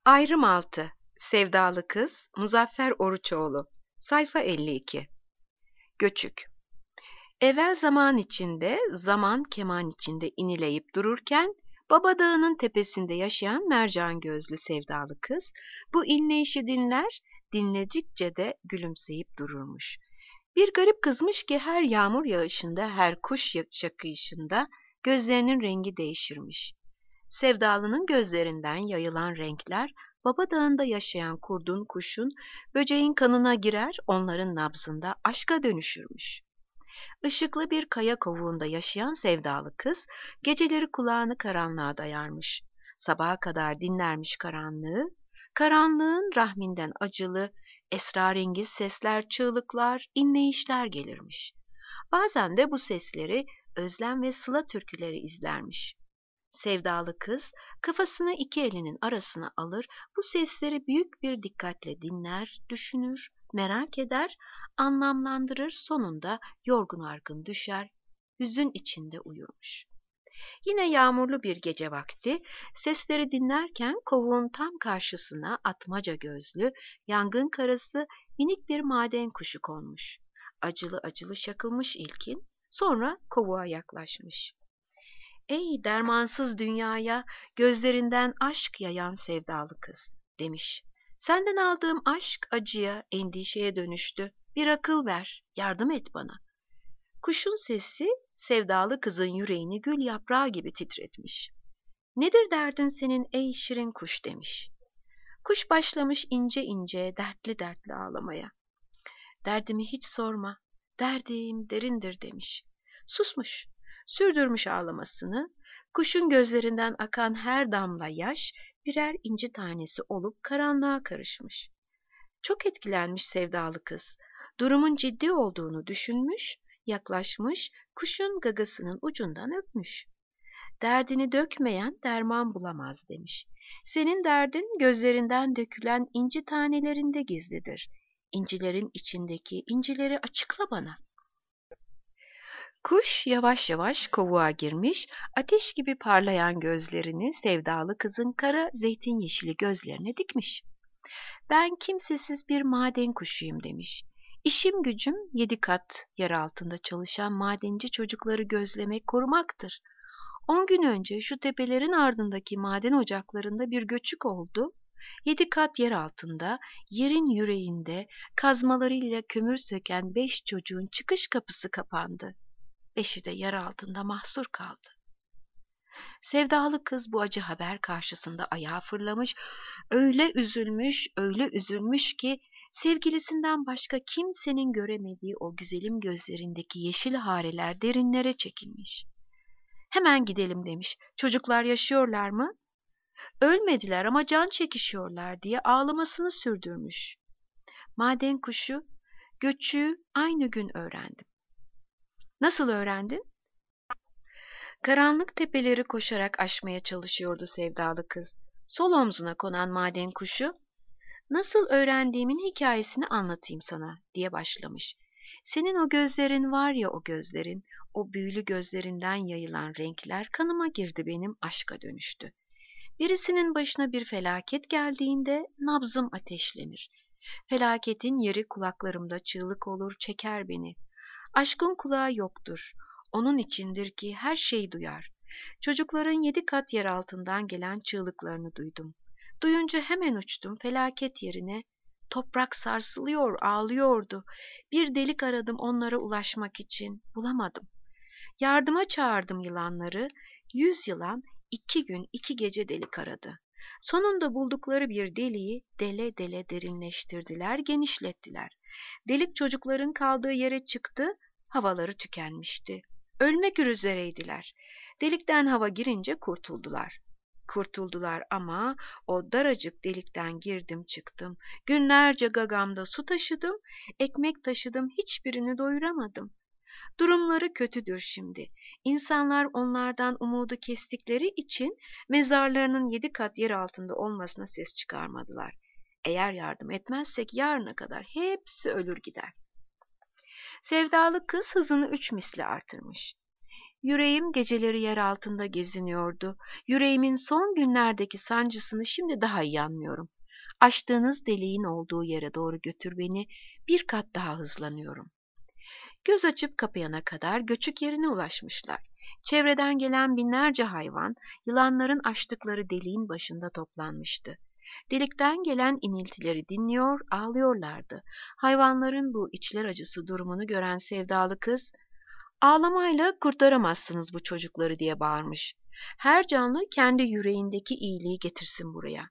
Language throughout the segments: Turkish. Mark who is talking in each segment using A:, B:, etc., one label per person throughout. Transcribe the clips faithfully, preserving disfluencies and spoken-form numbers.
A: Ayrım altı. Sevdalı Kız, Muzaffer Oruçoğlu. Sayfa elli iki. Göçük. Evvel zaman içinde, zaman keman içinde inileyip dururken, Baba Dağı'nın tepesinde yaşayan mercan gözlü sevdalı kız, bu inleyişi dinler, dinledikçe de gülümseyip dururmuş. Bir garip kızmış ki her yağmur yağışında, her kuş şakıyışında gözlerinin rengi değişirmiş. Sevdalının gözlerinden yayılan renkler, Baba Dağı'nda yaşayan kurdun, kuşun, böceğin kanına girer, onların nabzında aşka dönüşürmüş. Işıklı bir kaya kovuğunda yaşayan sevdalı kız, geceleri kulağını karanlığa dayarmış. Sabaha kadar dinlermiş karanlığı, karanlığın rahminden acılı, esrarengiz sesler, çığlıklar, inleyişler gelirmiş. Bazen de bu sesleri özlem ve sıla türküleri izlermiş. Sevdalı kız kafasını iki elinin arasına alır, bu sesleri büyük bir dikkatle dinler, düşünür, merak eder, anlamlandırır, sonunda yorgun argın düşer, hüzün içinde uyurmuş. Yine yağmurlu bir gece vakti, sesleri dinlerken kovuğun tam karşısına atmaca gözlü, yangın karası minik bir maden kuşu konmuş. Acılı acılı şakılmış ilkin, sonra kovuğa yaklaşmış. Ey dermansız dünyaya gözlerinden aşk yayan sevdalı kız, demiş. Senden aldığım aşk acıya, endişeye dönüştü. Bir akıl ver, yardım et bana. Kuşun sesi sevdalı kızın yüreğini gül yaprağı gibi titretmiş. Nedir derdin senin ey şirin kuş, demiş. Kuş başlamış ince ince, dertli dertli ağlamaya. Derdimi hiç sorma, derdim derindir, demiş. Susmuş, sürdürmüş ağlamasını, kuşun gözlerinden akan her damla yaş birer inci tanesi olup karanlığa karışmış. Çok etkilenmiş sevdalı kız, durumun ciddi olduğunu düşünmüş, yaklaşmış, kuşun gagasının ucundan öpmüş. Derdini dökmeyen derman bulamaz, demiş. Senin derdin gözlerinden dökülen inci tanelerinde gizlidir. İncilerin içindeki incileri açıkla bana. Kuş yavaş yavaş kovuğa girmiş, ateş gibi parlayan gözlerini sevdalı kızın kara zeytin yeşili gözlerine dikmiş. Ben kimsesiz bir maden kuşuyum, demiş. İşim gücüm yedi kat yer altında çalışan madenci çocukları gözlemek, korumaktır. On gün önce şu tepelerin ardındaki maden ocaklarında bir göçük oldu. Yedi kat yer altında, yerin yüreğinde kazmalarıyla kömür söken beş çocuğun çıkış kapısı kapandı. Beşi de yer altında mahsur kaldı. Sevdalı kız bu acı haber karşısında ayağa fırlamış, öyle üzülmüş, öyle üzülmüş ki sevgilisinden başka kimsenin göremediği o güzelim gözlerindeki yeşil hareler derinlere çekilmiş. Hemen gidelim, demiş. Çocuklar yaşıyorlar mı? Ölmediler ama can çekişiyorlar, diye ağlamasını sürdürmüş. Maden kuşu, göçüğü aynı gün öğrendim. Nasıl öğrendin? Karanlık tepeleri koşarak aşmaya çalışıyordu sevdalı kız. Sol omzuna konan maden kuşu, nasıl öğrendiğimin hikayesini anlatayım sana, diye başlamış. Senin o gözlerin var ya, o gözlerin, o büyülü gözlerinden yayılan renkler kanıma girdi, benim aşka dönüştü. Birisinin başına bir felaket geldiğinde nabzım ateşlenir. Felaketin yeri kulaklarımda çığlık olur, çeker beni. Aşkın kulağı yoktur. Onun içindir ki her şeyi duyar. Çocukların yedi kat yer altından gelen çığlıklarını duydum. Duyunca hemen uçtum felaket yerine. Toprak sarsılıyor, ağlıyordu. Bir delik aradım onlara ulaşmak için. Bulamadım. Yardıma çağırdım yılanları. Yüz yılan iki gün iki gece delik aradı. Sonunda buldukları bir deliği dele dele derinleştirdiler, genişlettiler. Delik çocukların kaldığı yere çıktı, havaları tükenmişti. Ölmek üzereydiler. Delikten hava girince kurtuldular. Kurtuldular ama o daracık delikten girdim çıktım. Günlerce gagamda su taşıdım, ekmek taşıdım, hiçbirini doyuramadım. Durumları kötüdür şimdi. İnsanlar onlardan umudu kestikleri için mezarlarının yedi kat yer altında olmasına ses çıkarmadılar. Eğer yardım etmezsek yarına kadar hepsi ölür gider. Sevdalı kız hızını üç misli artırmış. Yüreğim geceleri yer altında geziniyordu. Yüreğimin son günlerdeki sancısını şimdi daha iyi anlıyorum. Açtığınız deliğin olduğu yere doğru götür beni, bir kat daha hızlanıyorum. Göz açıp kapayana kadar göçük yerine ulaşmışlar. Çevreden gelen binlerce hayvan, yılanların açtıkları deliğin başında toplanmıştı. Delikten gelen iniltileri dinliyor, ağlıyorlardı. Hayvanların bu içler acısı durumunu gören sevdalı kız, "Ağlamayla kurtaramazsınız bu çocukları," diye bağırmış. "Her canlı kendi yüreğindeki iyiliği getirsin buraya."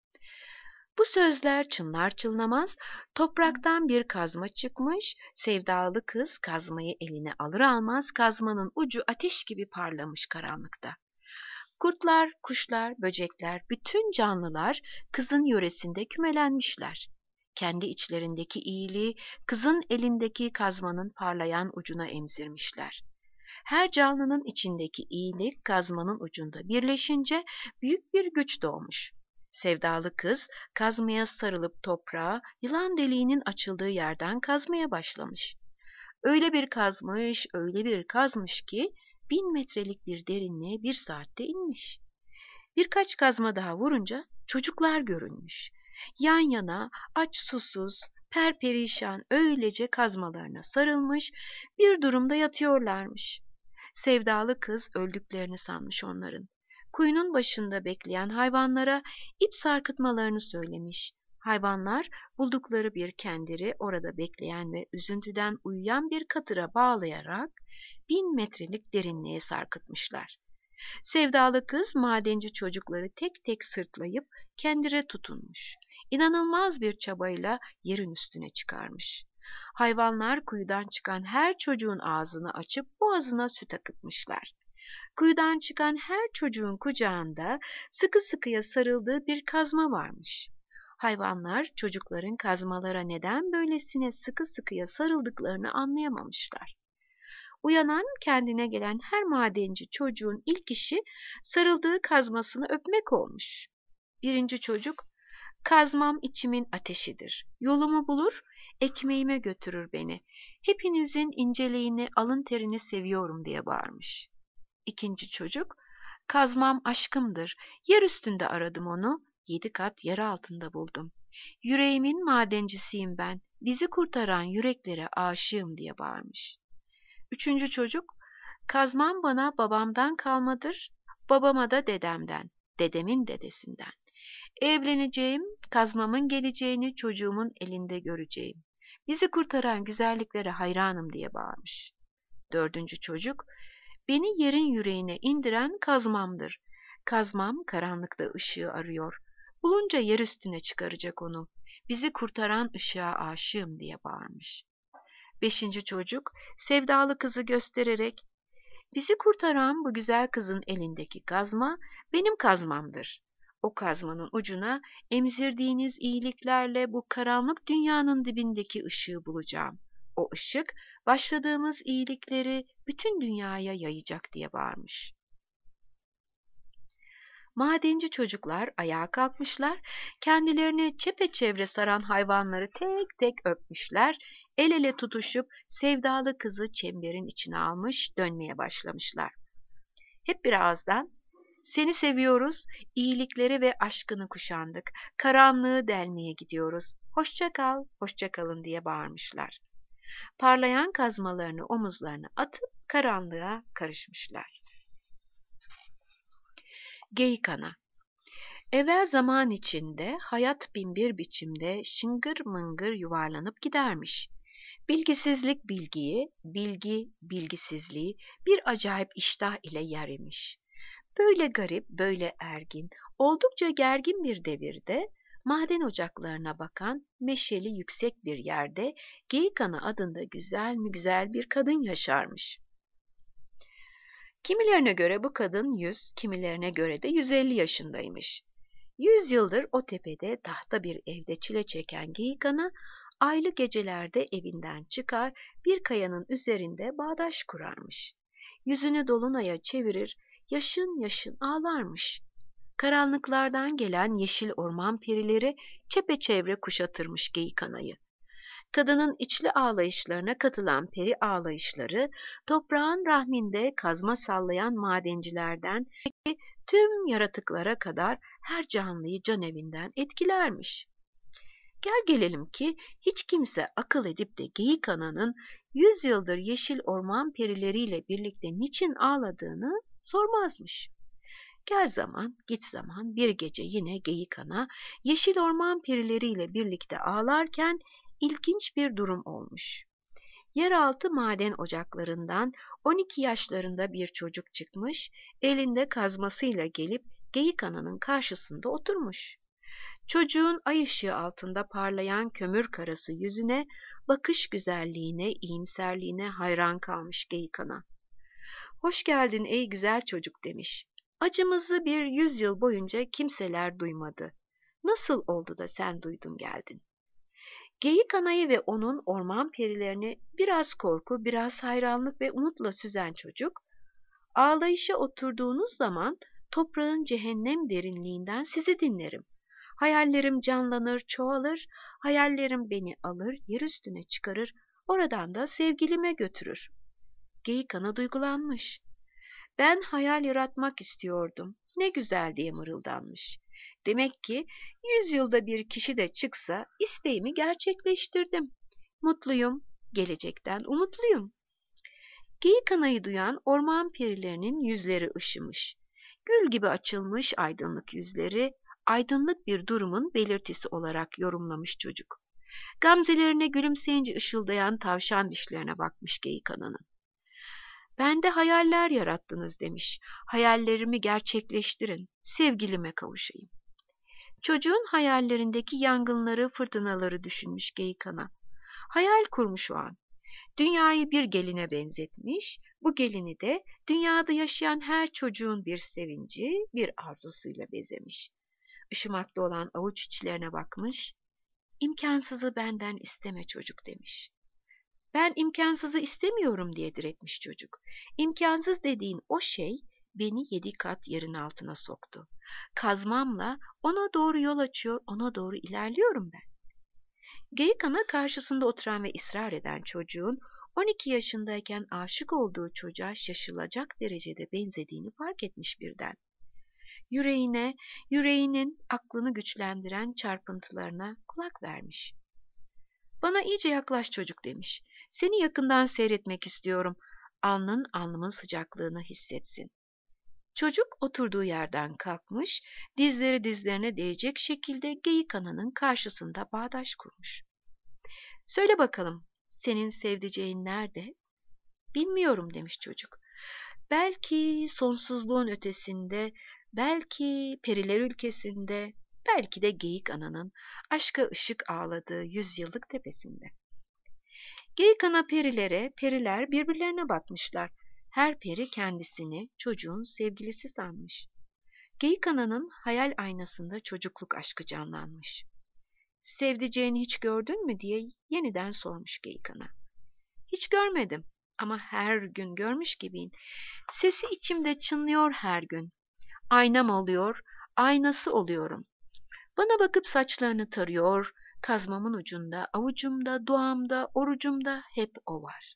A: Bu sözler çınlar çınlamaz topraktan bir kazma çıkmış, sevdalı kız kazmayı eline alır almaz kazmanın ucu ateş gibi parlamış karanlıkta. Kurtlar, kuşlar, böcekler, bütün canlılar kızın yöresinde kümelenmişler. Kendi içlerindeki iyiliği kızın elindeki kazmanın parlayan ucuna emzirmişler. Her canlının içindeki iyilik kazmanın ucunda birleşince büyük bir güç doğmuş. Sevdalı kız kazmaya sarılıp toprağa, yılan deliğinin açıldığı yerden kazmaya başlamış. Öyle bir kazmış, öyle bir kazmış ki bin metrelik bir derinliğe bir saatte inmiş. Birkaç kazma daha vurunca çocuklar görünmüş. Yan yana, aç susuz, perperişan öylece kazmalarına sarılmış bir durumda yatıyorlarmış. Sevdalı kız öldüklerini sanmış onların. Kuyunun başında bekleyen hayvanlara ip sarkıtmalarını söylemiş. Hayvanlar buldukları bir kendiri orada bekleyen ve üzüntüden uyuyan bir katıra bağlayarak bin metrelik derinliğe sarkıtmışlar. Sevdalı kız madenci çocukları tek tek sırtlayıp kendire tutunmuş. İnanılmaz bir çabayla yerin üstüne çıkarmış. Hayvanlar kuyudan çıkan her çocuğun ağzını açıp boğazına süt akıtmışlar. Kuyudan çıkan her çocuğun kucağında sıkı sıkıya sarıldığı bir kazma varmış. Hayvanlar çocukların kazmalara neden böylesine sıkı sıkıya sarıldıklarını anlayamamışlar. Uyanan, kendine gelen her madenci çocuğun ilk işi sarıldığı kazmasını öpmek olmuş. Birinci çocuk, "Kazmam içimin ateşidir. Yolumu bulur, ekmeğime götürür beni. Hepinizin inceliğini, alın terini seviyorum," diye bağırmış. İkinci çocuk, "Kazmam aşkımdır. Yer üstünde aradım onu, yedi kat yer altında buldum. Yüreğimin madencisiyim ben. Bizi kurtaran yüreklere aşığım," diye bağırmış. Üçüncü çocuk, "Kazmam bana babamdan kalmadır, babama da dedemden, dedemin dedesinden. Evleneceğim, kazmamın geleceğini çocuğumun elinde göreceğim. Bizi kurtaran güzelliklere hayranım," diye bağırmış. Dördüncü çocuk, "Beni yerin yüreğine indiren kazmamdır. Kazmam karanlıkta ışığı arıyor. Bulunca yer üstüne çıkaracak onu. Bizi kurtaran ışığa aşığım," diye bağırmış. Beşinci çocuk sevdalı kızı göstererek, "Bizi kurtaran bu güzel kızın elindeki kazma benim kazmamdır. O kazmanın ucuna emzirdiğiniz iyiliklerle bu karanlık dünyanın dibindeki ışığı bulacağım. O ışık başladığımız iyilikleri bütün dünyaya yayacak," diye bağırmış. Madenci çocuklar ayağa kalkmışlar, kendilerini çepeçevre saran hayvanları tek tek öpmüşler, el ele tutuşup sevdalı kızı çemberin içine almış dönmeye başlamışlar. Hep bir ağızdan, "Seni seviyoruz, iyilikleri ve aşkını kuşandık, karanlığı delmeye gidiyoruz, hoşça kal, hoşça kalın," diye bağırmışlar. Parlayan kazmalarını omuzlarına atıp karanlığa karışmışlar. Geyik Ana. Evvel zaman içinde hayat binbir biçimde şıngır mıngır yuvarlanıp gidermiş. Bilgisizlik bilgiyi, bilgi bilgisizliği bir acayip iştah ile yer yemiş. Böyle garip, böyle ergin, oldukça gergin bir devirde maden ocaklarına bakan meşeli yüksek bir yerde Geyik Ana adında güzel mi güzel bir kadın yaşarmış. Kimilerine göre bu kadın yüz, kimilerine göre de yüz elli yaşındaymış. Yüz yıldır o tepede tahta bir evde çile çeken Geyik Ana, aylı gecelerde evinden çıkar, bir kayanın üzerinde bağdaş kurarmış. Yüzünü dolunaya çevirir, yaşın yaşın ağlarmış. Karanlıklardan gelen yeşil orman perileri çepeçevre kuşatırmış Geyik Ana'yı. Kadının içli ağlayışlarına katılan peri ağlayışları, toprağın rahminde kazma sallayan madencilerden tüm yaratıklara kadar her canlıyı canevinden etkilermiş. Gel gelelim ki hiç kimse akıl edip de Geyik Ana'nın yüz yıldır yeşil orman perileriyle birlikte niçin ağladığını sormazmış. Gel zaman, git zaman bir gece yine Geyik Ana yeşil orman perileriyle birlikte ağlarken ilginç bir durum olmuş. Yeraltı maden ocaklarından on iki yaşlarında bir çocuk çıkmış, elinde kazmasıyla gelip Geyik Ana'nın karşısında oturmuş. Çocuğun ay ışığı altında parlayan kömür karası yüzüne, bakış güzelliğine, iyimserliğine hayran kalmış Geyik Ana. "Hoş geldin ey güzel çocuk," demiş. "Acımızı bir yüzyıl boyunca kimseler duymadı. Nasıl oldu da sen duydun geldin?" Geyik Ana'yı ve onun orman perilerini biraz korku, biraz hayranlık ve umutla süzen çocuk, "Ağlayışa oturduğunuz zaman toprağın cehennem derinliğinden sizi dinlerim. Hayallerim canlanır, çoğalır, hayallerim beni alır, yer üstüne çıkarır, oradan da sevgilime götürür." Geyik Ana duygulanmış. "Ben hayal yaratmak istiyordum. Ne güzel," diye mırıldanmış. "Demek ki yüz yılda bir kişi de çıksa isteğimi gerçekleştirdim. Mutluyum, gelecekten umutluyum." Geyik Ana'yı duyan orman perilerinin yüzleri ışımış. Gül gibi açılmış aydınlık yüzleri, aydınlık bir durumun belirtisi olarak yorumlamış çocuk. Gamzelerine gülümseyince ışıldayan tavşan dişlerine bakmış Geyik Ana'nın. "Bende hayaller yarattınız," demiş. "Hayallerimi gerçekleştirin, sevgilime kavuşayım." Çocuğun hayallerindeki yangınları, fırtınaları düşünmüş Geyik Ana. Hayal kurmuş o an. Dünyayı bir geline benzetmiş, bu gelini de dünyada yaşayan her çocuğun bir sevinci, bir arzusuyla bezemiş. Işımakta olan avuç içlerine bakmış, "İmkansızı benden isteme çocuk," demiş. "Ben imkansızı istemiyorum," diye diretmiş çocuk. "İmkansız dediğin o şey beni yedi kat yerin altına soktu. Kazmamla ona doğru yol açıyor, ona doğru ilerliyorum ben." Geyik Ana karşısında oturan ve ısrar eden çocuğun on iki yaşındayken aşık olduğu çocuğa şaşılacak derecede benzediğini fark etmiş birden. Yüreğine, yüreğinin aklını güçlendiren çarpıntılarına kulak vermiş. "Bana iyice yaklaş çocuk," demiş. "Seni yakından seyretmek istiyorum. Alnın alnımın sıcaklığını hissetsin." Çocuk oturduğu yerden kalkmış, dizleri dizlerine değecek şekilde Geyik Ana'nın karşısında bağdaş kurmuş. "Söyle bakalım, senin sevdiceğin nerede?" "Bilmiyorum," demiş çocuk. "Belki sonsuzluğun ötesinde, belki periler ülkesinde, belki de Geyik Ana'nın aşka ışık ağladığı yüzyıllık tepesinde." Geyik Ana perilere, periler birbirlerine bakmışlar. Her peri kendisini çocuğun sevgilisi sanmış. Geyik Ana'nın hayal aynasında çocukluk aşkı canlanmış. "Sevdiceğini hiç gördün mü?" diye yeniden sormuş Geyik Ana. "Hiç görmedim ama her gün görmüş gibiyim. Sesi içimde çınlıyor her gün. Aynam oluyor, aynası oluyorum. Bana bakıp saçlarını tarıyor, kazmamın ucunda, avucumda, duamda, orucumda hep o var.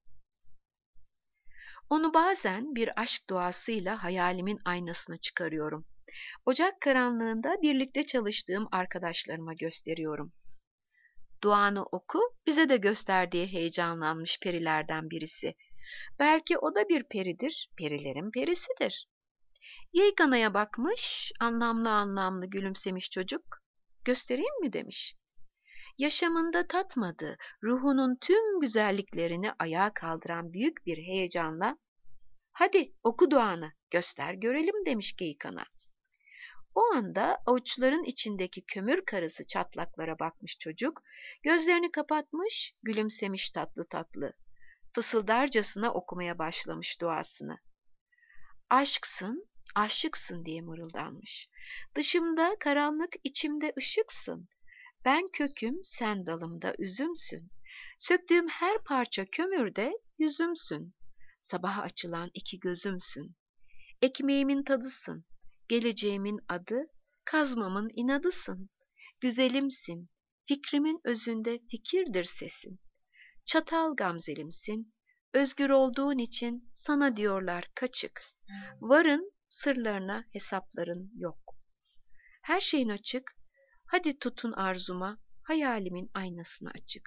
A: Onu bazen bir aşk duasıyla hayalimin aynasına çıkarıyorum. Ocak karanlığında birlikte çalıştığım arkadaşlarıma gösteriyorum. Duanı oku, bize de göster," diye heyecanlanmış perilerden birisi. "Belki o da bir peridir, perilerin perisidir." Geyik Ana'ya bakmış, anlamlı anlamlı gülümsemiş çocuk. "Göstereyim mi?" demiş. Yaşamında tatmadığı, ruhunun tüm güzelliklerini ayağa kaldıran büyük bir heyecanla, "Hadi oku duanı, göster görelim," demiş Geyik Ana. O anda avuçların içindeki kömür karası çatlaklara bakmış çocuk, gözlerini kapatmış, gülümsemiş tatlı tatlı. Fısıldarcasına okumaya başlamış duasını. "Aşksın, aşıksın," diye mırıldanmış. "Dışımda karanlık, içimde ışıksın. Ben köküm, sen dalımda üzümsün. Söktüğüm her parça kömürde yüzümsün. Sabaha açılan iki gözümsün. Ekmeğimin tadısın, geleceğimin adı, kazmamın inadısın. Güzelimsin, Fikrimin özünde fikirdir sesin. Çatal gamzelimsin, özgür olduğun için sana diyorlar kaçık. Varın sırlarına hesapların yok. Her şeyin açık, hadi tutun arzuma, hayalimin aynasını açık.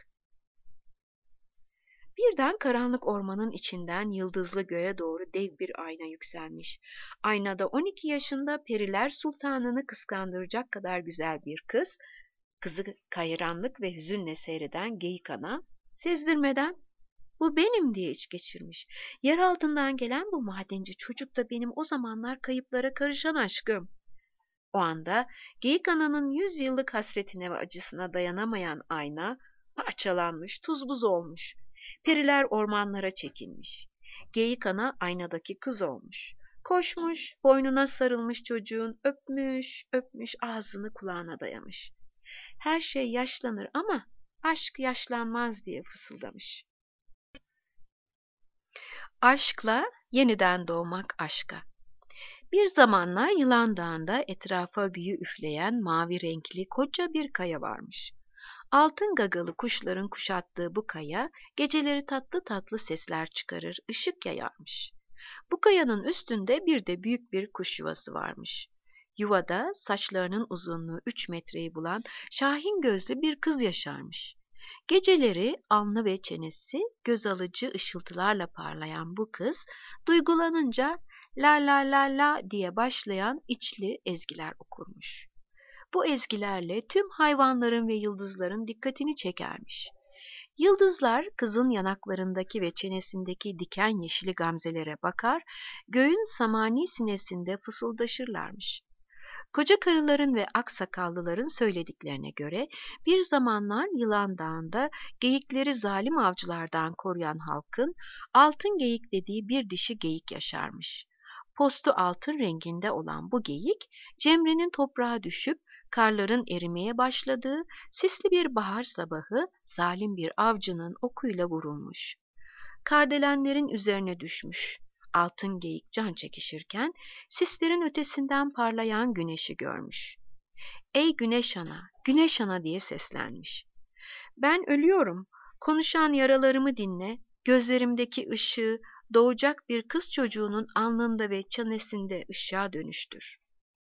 A: Birden karanlık ormanın içinden yıldızlı göğe doğru dev bir ayna yükselmiş. Aynada on iki yaşında Periler Sultanı'nı kıskandıracak kadar güzel bir kız, kızı hayranlık ve hüzünle seyreden Geyik Ana, sezdirmeden "Bu benim" diye iç geçirmiş. Yer altından gelen bu madenci çocuk da benim o zamanlar kayıplara karışan aşkım. O anda Geyik Ana'nın yüz yıllık hasretine ve acısına dayanamayan ayna parçalanmış, tuz buz olmuş. Periler ormanlara çekilmiş. Geyik Ana aynadaki kız olmuş. Koşmuş, boynuna sarılmış çocuğun, öpmüş, öpmüş, ağzını kulağına dayamış. Her şey yaşlanır ama aşk yaşlanmaz diye fısıldamış. Aşkla yeniden doğmak aşka. Bir zamanlar Yılan Dağı'nda etrafa büyü üfleyen mavi renkli koca bir kaya varmış. Altın gagalı kuşların kuşattığı bu kaya geceleri tatlı tatlı sesler çıkarır, ışık yayarmış. Bu kayanın üstünde bir de büyük bir kuş yuvası varmış. Yuvada saçlarının uzunluğu üç metreyi bulan şahin gözlü bir kız yaşarmış. Geceleri alnı ve çenesi göz alıcı ışıltılarla parlayan bu kız duygulanınca la la la la diye başlayan içli ezgiler okurmuş. Bu ezgilerle tüm hayvanların ve yıldızların dikkatini çekermiş. Yıldızlar kızın yanaklarındaki ve çenesindeki diken yeşili gamzelere bakar, göğün samani sinesinde fısıldaşırlarmış. Koca karıların ve aksakallıların söylediklerine göre bir zamanlar Yılan Dağı'nda geyikleri zalim avcılardan koruyan halkın altın geyik dediği bir dişi geyik yaşarmış. Postu altın renginde olan bu geyik, Cemre'nin toprağa düşüp karların erimeye başladığı sisli bir bahar sabahı zalim bir avcının okuyla vurulmuş. Kardelenlerin üzerine düşmüş. Altın geyik can çekişirken sislerin ötesinden parlayan güneşi görmüş. "Ey güneş ana, güneş ana" diye seslenmiş. "Ben ölüyorum. Konuşan yaralarımı dinle. Gözlerimdeki ışığı doğacak bir kız çocuğunun alnında ve çenesinde ışığa dönüştür."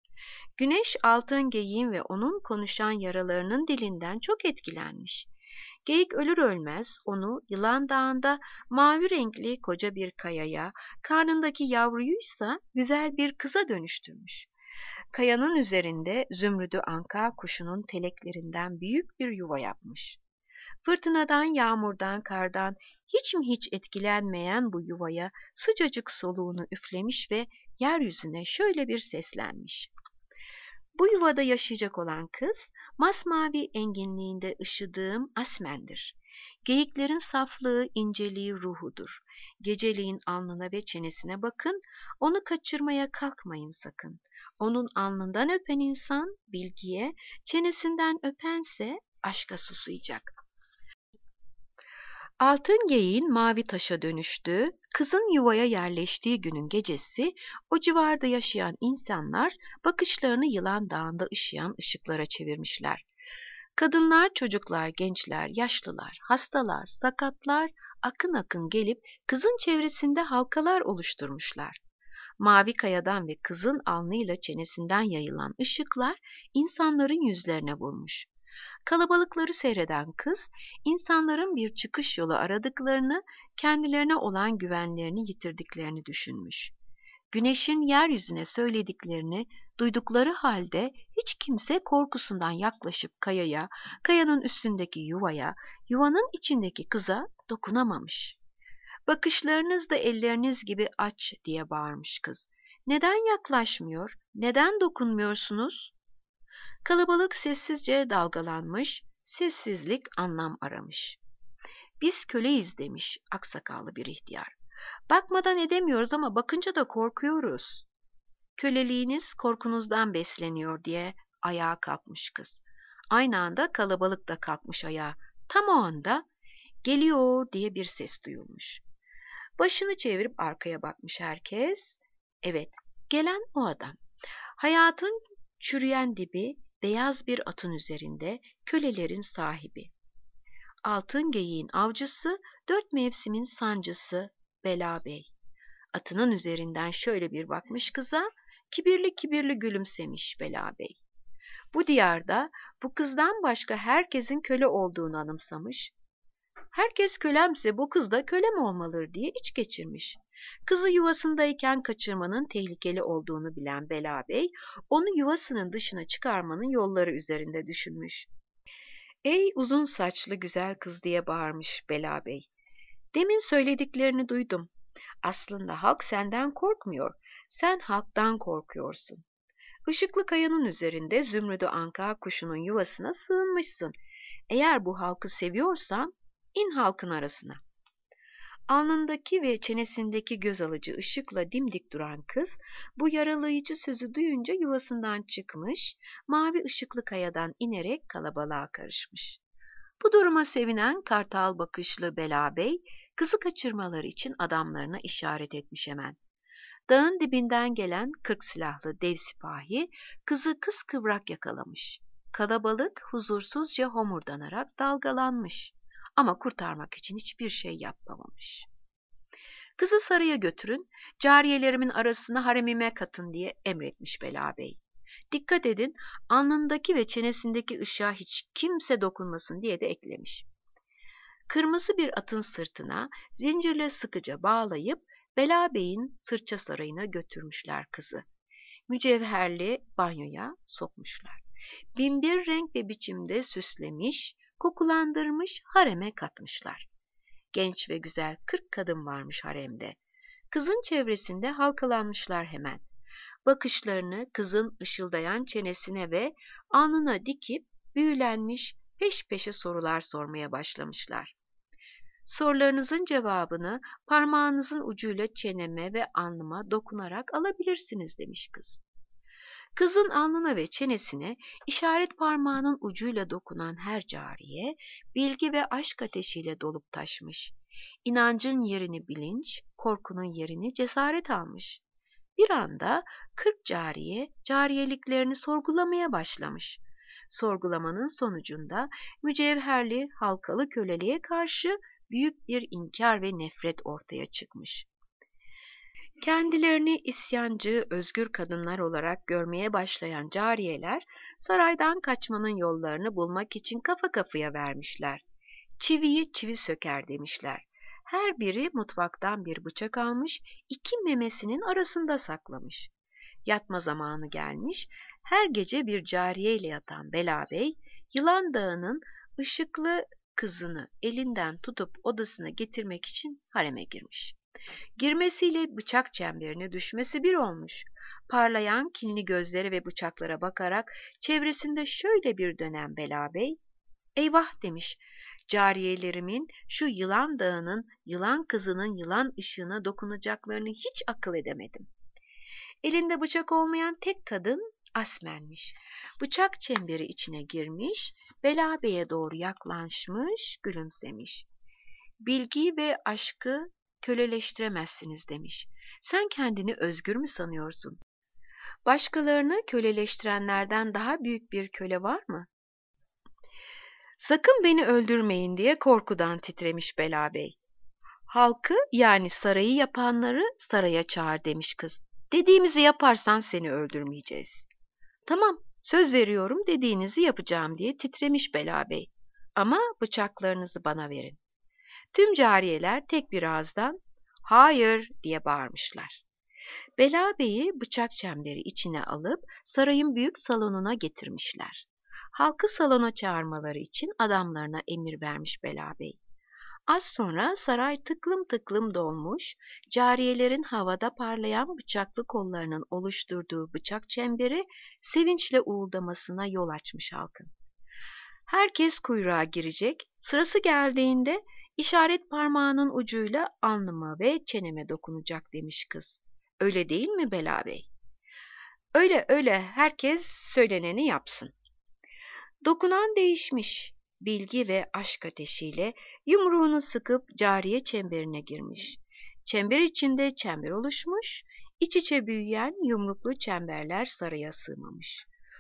A: Güneş altın geyiğin ve onun konuşan yaralarının dilinden çok etkilenmiş. Geyik ölür ölmez onu Yılan Dağı'nda mavi renkli koca bir kayaya, karnındaki yavruyuysa güzel bir kıza dönüştürmüş. Kayanın üzerinde zümrüdü anka kuşunun teleklerinden büyük bir yuva yapmış. Fırtınadan, yağmurdan, kardan hiç mi hiç etkilenmeyen bu yuvaya sıcacık soluğunu üflemiş ve yeryüzüne şöyle bir seslenmiş. Bu yuvada yaşayacak olan kız, masmavi enginliğinde ışıdığım Asmen'dir. Geyiklerin saflığı, inceliği ruhudur. Geceliğin alnına ve çenesine bakın, onu kaçırmaya kalkmayın sakın. Onun alnından öpen insan bilgiye, çenesinden öpense aşka susayacak. Altın geyiğin mavi taşa dönüştüğü, kızın yuvaya yerleştiği günün gecesi, o civarda yaşayan insanlar bakışlarını Yılan Dağı'nda ışıyan ışıklara çevirmişler. Kadınlar, çocuklar, gençler, yaşlılar, hastalar, sakatlar akın akın gelip kızın çevresinde halkalar oluşturmuşlar. Mavi kayadan ve kızın alnıyla çenesinden yayılan ışıklar insanların yüzlerine vurmuş. Kalabalıkları seyreden kız, insanların bir çıkış yolu aradıklarını, kendilerine olan güvenlerini yitirdiklerini düşünmüş. Güneşin yeryüzüne söylediklerini duydukları halde hiç kimse korkusundan yaklaşıp kayaya, kayanın üstündeki yuvaya, yuvanın içindeki kıza dokunamamış. "Bakışlarınız da elleriniz gibi aç" diye bağırmış kız. "Neden yaklaşmıyor, neden dokunmuyorsunuz?" Kalabalık sessizce dalgalanmış, sessizlik anlam aramış. "Biz köleyiz" demiş aksakallı bir ihtiyar. "Bakmadan edemiyoruz ama bakınca da korkuyoruz." "Köleliğiniz korkunuzdan besleniyor" diye ayağa kalkmış kız. Aynı anda kalabalık da kalkmış ayağa. Tam o anda "Geliyor" diye bir ses duyulmuş. Başını çevirip arkaya bakmış herkes. Evet, gelen o adam. Hayatın çürüyen dibi beyaz bir atın üzerinde kölelerin sahibi. Altın geyiğin avcısı, dört mevsimin sancısı Bela Bey. Atının üzerinden şöyle bir bakmış kıza, kibirli kibirli gülümsemiş Bela Bey. Bu diyarda bu kızdan başka herkesin köle olduğunu anımsamış. Herkes kölemse bu kız da kölem olmalıdır diye iç geçirmiş. Kızı yuvasındayken kaçırmanın tehlikeli olduğunu bilen Bela Bey, onu yuvasının dışına çıkarmanın yolları üzerinde düşünmüş. "Ey uzun saçlı güzel kız!" diye bağırmış Bela Bey. "Demin söylediklerini duydum. Aslında halk senden korkmuyor, sen halktan korkuyorsun. Işıklı kayanın üzerinde zümrüdü anka kuşunun yuvasına sığınmışsın. Eğer bu halkı seviyorsan, in halkın arasına." Alnındaki ve çenesindeki göz alıcı ışıkla dimdik duran kız, bu yaralayıcı sözü duyunca yuvasından çıkmış, mavi ışıklı kayadan inerek kalabalığa karışmış. Bu duruma sevinen kartal bakışlı Bela Bey, kızı kaçırmaları için adamlarına işaret etmiş hemen. Dağın dibinden gelen kırk silahlı dev sipahi, kızı kıskıvrak yakalamış. Kalabalık huzursuzca homurdanarak dalgalanmış. Ama kurtarmak için hiçbir şey yapamamış. "Kızı saraya götürün, cariyelerimin arasına haremime katın" diye emretmiş Bela Bey. "Dikkat edin, alnındaki ve çenesindeki ışığa hiç kimse dokunmasın" diye de eklemiş. Kırmızı bir atın sırtına zincirle sıkıca bağlayıp Bela Bey'in sırça sarayına götürmüşler kızı. Mücevherli banyoya sokmuşlar. Binbir renk ve biçimde süslemiş, kokulandırmış, hareme katmışlar. Genç ve güzel kırk kadın varmış haremde. Kızın çevresinde halkalanmışlar hemen. Bakışlarını kızın ışıldayan çenesine ve alnına dikip büyülenmiş, peş peşe sorular sormaya başlamışlar. "Sorularınızın cevabını parmağınızın ucuyla çeneme ve alnıma dokunarak alabilirsiniz" demiş kız. Kızın alnına ve çenesine işaret parmağının ucuyla dokunan her cariye, bilgi ve aşk ateşiyle dolup taşmış. İnancın yerini bilinç, korkunun yerini cesaret almış. Bir anda kırk cariye, cariyeliklerini sorgulamaya başlamış. Sorgulamanın sonucunda mücevherli, halkalı köleliğe karşı büyük bir inkar ve nefret ortaya çıkmış. Kendilerini isyancı, özgür kadınlar olarak görmeye başlayan cariyeler, saraydan kaçmanın yollarını bulmak için kafa kafaya vermişler. Çiviyi çivi söker demişler. Her biri mutfaktan bir bıçak almış, iki memesinin arasında saklamış. Yatma zamanı gelmiş, her gece bir cariyeyle yatan Bela Bey, Yılan Dağı'nın ışıklı kızını elinden tutup odasına getirmek için hareme girmiş. Girmesiyle bıçak çemberine düşmesi bir olmuş. Parlayan kinli gözleri ve bıçaklara bakarak çevresinde şöyle bir dönen Bela Bey, "Eyvah!" demiş, "cariyelerimin şu Yılan Dağı'nın, yılan kızının yılan ışığına dokunacaklarını hiç akıl edemedim." Elinde bıçak olmayan tek kadın Asmen'miş. Bıçak çemberi içine girmiş, Bela Bey'e doğru yaklaşmış, gülümsemiş. "Bilgiyi ve aşkı köleleştiremezsiniz" demiş. "Sen kendini özgür mü sanıyorsun? Başkalarını köleleştirenlerden daha büyük bir köle var mı?" "Sakın beni öldürmeyin" diye korkudan titremiş Bela Bey. "Halkı, yani sarayı yapanları saraya çağır" demiş kız. "Dediğimizi yaparsan seni öldürmeyeceğiz." "Tamam, söz veriyorum, dediğinizi yapacağım" diye titremiş Bela Bey. "Ama bıçaklarınızı bana verin." Tüm cariyeler tek bir ağızdan "Hayır!" diye bağırmışlar. Bela Bey'i bıçak çemberi içine alıp sarayın büyük salonuna getirmişler. Halkı salona çağırmaları için adamlarına emir vermiş Bela Bey. Az sonra saray tıklım tıklım dolmuş, cariyelerin havada parlayan bıçaklı kollarının oluşturduğu bıçak çemberi sevinçle uğuldamasına yol açmış halkın. Herkes kuyruğa girecek, sırası geldiğinde işaret parmağının ucuyla alnıma ve çeneme dokunacak demiş kız. "Öyle değil mi Bela Bey?" "Öyle öyle, herkes söyleneni yapsın." Dokunan değişmiş. Bilgi ve aşk ateşiyle yumruğunu sıkıp cariye çemberine girmiş. Çember içinde çember oluşmuş, iç içe büyüyen yumruklu çemberler saraya sığmamış.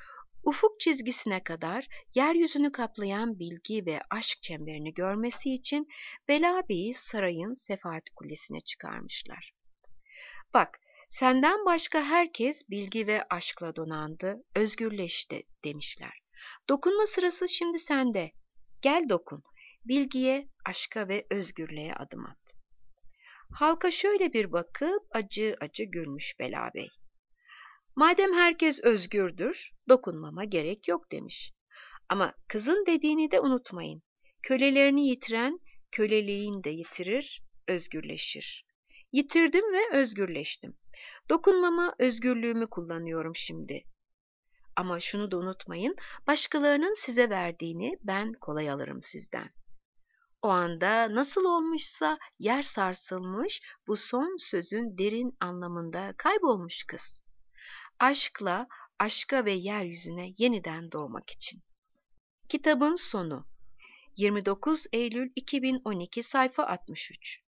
A: ufuk çizgisine kadar yeryüzünü kaplayan bilgi ve aşk çemberini görmesi için Bela Bey'i sarayın Sefahat Kulesi'ne çıkarmışlar. Bak, senden başka herkes bilgi ve aşkla donandı, özgürleşti demişler. Dokunma sırası şimdi sende. Gel dokun, bilgiye, aşka ve özgürlüğe adım at. Halka şöyle bir bakıp acı acı gülmüş Bela Bey. Madem herkes özgürdür, dokunmama gerek yok demiş. Ama kızın dediğini de unutmayın. Kölelerini yitiren, köleliğini de yitirir, özgürleşir. Yitirdim ve özgürleştim. Dokunmama, özgürlüğümü kullanıyorum şimdi. Ama şunu da unutmayın, başkalarının size verdiğini ben kolay alırım sizden. O anda nasıl olmuşsa yer sarsılmış, bu son sözün derin anlamında kaybolmuş kız. Aşkla, aşka ve yeryüzüne yeniden doğmak için. Kitabın sonu. yirmi dokuz Eylül iki bin on iki sayfa altmış üç.